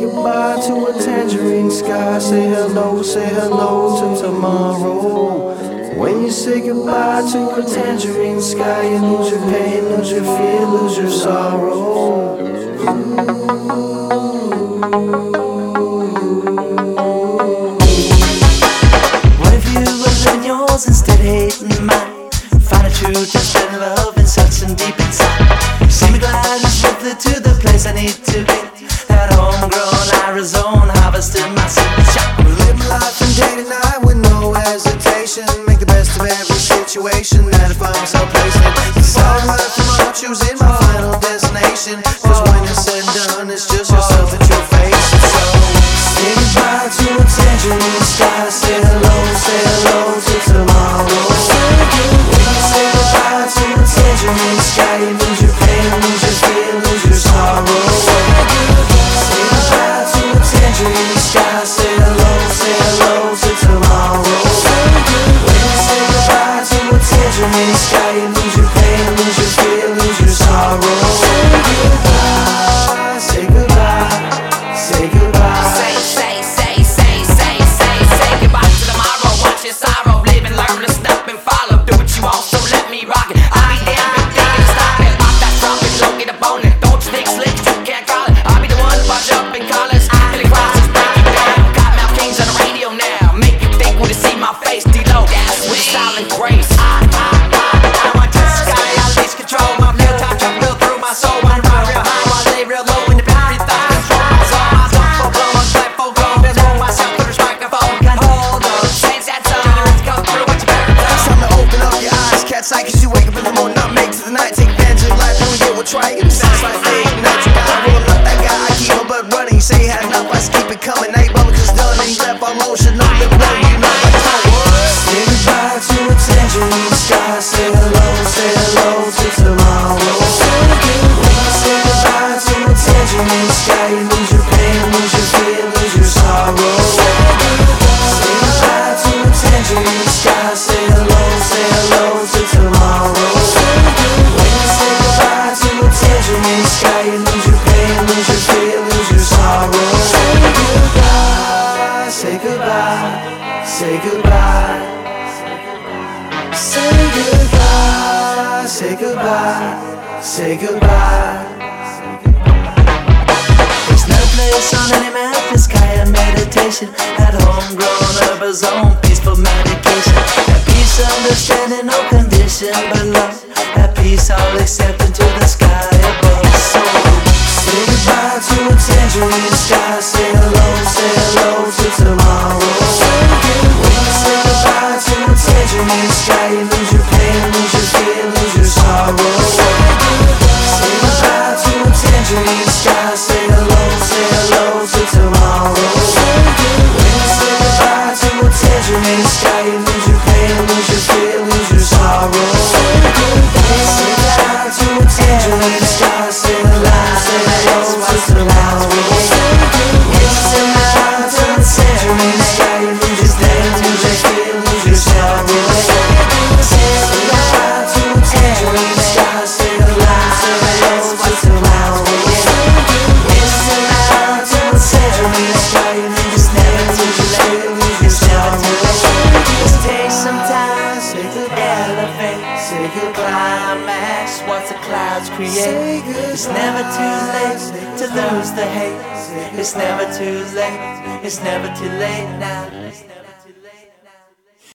goodbye to a tangerine sky. Say hello to tomorrow. When you say goodbye to a tangerine sky, you lose your pain, lose your fear, lose your sorrow. What if you were living yours instead of hating mine? Find a true just better love and something deep inside. See me glide and swiftly to the place I need to be. That homegrown Arizona harvesting my sunshine. I'm living my life from day to night with no hesitation. Make the best of every situation that I find myself placed in. It's all right from I'm choosing my final destination. Cause when it's said and done, it's just yourself that you're facing. So say goodbye to a tangerine sky. Say hello to tomorrow. When you say goodbye to a tangerine sky, you lose your pain, lose your fear, lose your sorrow. Say goodbye to a tangerine sky. Say hello to tomorrow. When you say goodbye to a tangerine sky, you lose your pain, lose your fear, lose your sorrow. Say goodbye, say goodbye. Say goodbye to tomorrow. Watch your sorrow. Live and learn to stop and follow. Do what you want, so let me rock it. I'll be there, big thing and stop it. Pop that trumpet, low get up on it. Don't you think slick, you can't call it. I'll be the one to watch up in colors. Till the crosses break you down. Got Mouth Kings on the radio now. Make you think when you see my face, D-Lo. With style and grace. I want to sky, I lose control. My real time truck real through my soul. Wanna ride real high while I lay real low in the very thought. Control my soul, my zone full blow, my life full glow. Build myself with a microphone. Hold on, change that tone. Generates come through what you better know. it's time to open up your eyes, cat's eye. Cause you wake up in the morning, not make to the night. Take advantage of life, when we get, we'll try it. Sounds like fake, night you got roll up that guy. I keep my blood running, you say you had enough, I just keep it coming. Ain't bubble cause done, and you left all motion. No live low, you know like it's not words. Say goodbye to a tangerine sky. Say hello to tomorrow. When you say goodbye to a tangerine sky, you lose your pain, lose your fear, lose your sorrow. Say goodbye to a tangerine sky. Say hello to tomorrow. When you say goodbye to a tangerine sky, you lose your pain, lose your fear, lose your sorrow. Say goodbye, say goodbye. Say goodbye, say goodbye, say goodbye. There's no place on any map, this kind of meditation. At homegrown urban zone, peaceful medication. At peace, understanding, no condition but love. At peace, all accepting to the sky above. So say goodbye to a tangerine sky. Say hello to tomorrow. When you say goodbye to a tangerine sky, you lose your pain, lose your fear, lose your sorrow. Say goodbye to a tangerine sky. Say hello to tomorrow. When you say goodbye to a tangerine sky, you lose your pain, lose your fear, lose your sorrow. Say goodbye to a tangerine sky. Say hello to tomorrow. When you say goodbye to a tangerine sky, you lose your pain, lose your fear, lose your sorrow. Say goodbye to a tangerine sky. Say hello to tomorrow. When you say goodbye to a tangerine sky, you lose your pain, lose your fear, lose your sorrow. just take some time Say to goodbye. elevate. Say goodbye. Climax what the clouds Say create. goodbye. It's never too late Say to goodbye. lose the hate. Say It's goodbye. never too late. It's never too late now.